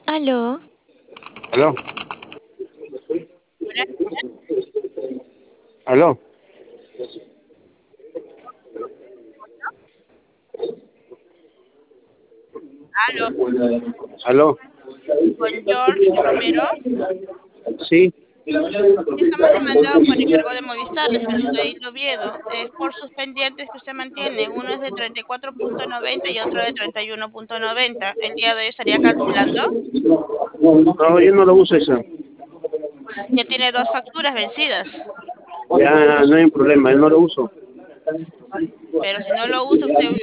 Aló, Aló, Hola, aló. aló, Aló. con George Romero. Sí. Estamos llamando por encargo de Movistar, la solicitud de Hildo Oviedo. Es por sus pendientes que usted mantiene. Uno es de 34,90 y otro de 31,90. El día de hoy estaría cancelando. No, yo no lo uso eso. Ya tiene dos facturas vencidas. Ya no hay problema, yo no lo uso. Pero si no lo usa, usted